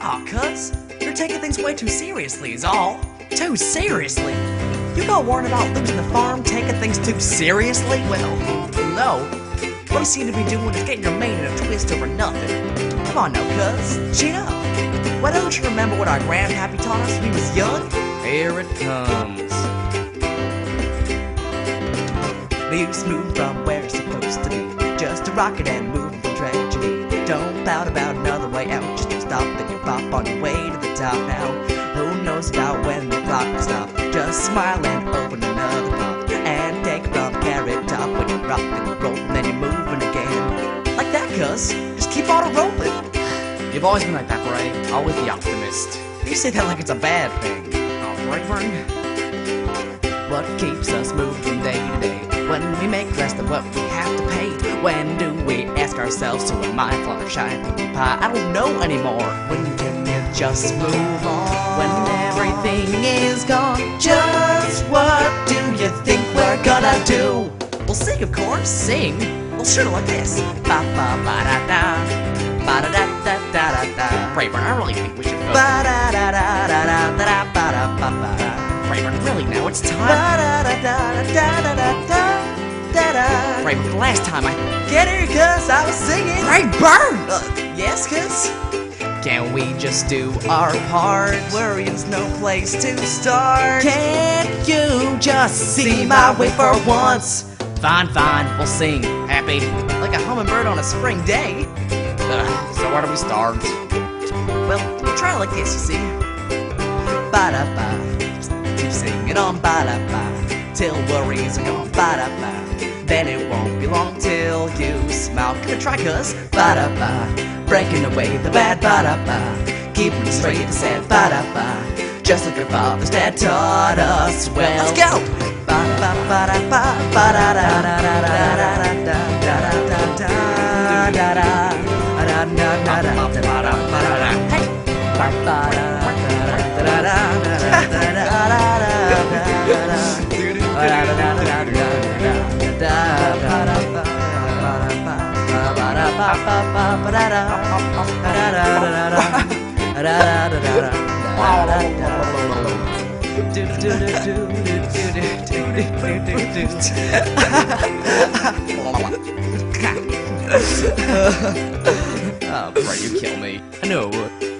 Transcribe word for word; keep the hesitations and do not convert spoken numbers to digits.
Aw, cuz, you're taking things way too seriously is all. Too seriously? You got worried about losing the farm, taking things too seriously? Well, no. What you seem to be doing is getting your mane in a twist over nothing. Come on now, cuz, chin up. Why don't you remember what our grandpappy taught us when he was young? Here it comes. Be smooth from where it's supposed to be. Just a rocket and move from tragedy. Don't pout about another way out. Just don't stop, then you pop on your way to the top now. Who knows about when the clock will stop? Just smile and open another pop. And take from carrot top. When you rock, then you roll, and then you're moving again. Like that, cuz. Just keep on rolling. You've always been like that, Bray. Always the optimist. You say that like it's a bad thing. Oh, Rayburn. What keeps us moving day to day? When we make less than what we have to pay? When do we ask ourselves to am I Fluttershy Pinkie Pie? I don't know anymore. When can you just move on? When everything is gone, just what do you think we're gonna do? We'll sing, of course. Sing? Well, sure, like this. Ba ba ba da da, ba da da da da da da. Rayburn, I really think we should vote. Ba da da da da da da da ba da ba ba da. Rayburn, really now it's time. Da da da da da da da da da da. Rayburn, the last time I... Get her, cuz I was singing. Rayburn! Uh, yes, cuz? Can we just do our part? Worrying's no place to start. Can't you just See my way for once. Fine, fine, we'll sing. Happy? Like a hummingbird on a spring day. Ugh, so where do we start? Well, we'll try it like this, you see. Ba-da-ba. Keep singing on ba-da-ba. Till worries are gone. Ba-da-ba. Then it won't be long till you smile. Give it a try, cuz. Ba-da-ba. Breaking away the bad ba-da-ba. Keeping straight the sad ba-da-ba. Just like your father's dad taught us well. Let's go! Ba-da-ba-ba-da-ba. Ba-da-da-da-da-da-da-da-da-da-da-da-da. Hey! Oh, Bray, you kill me. I knew it would.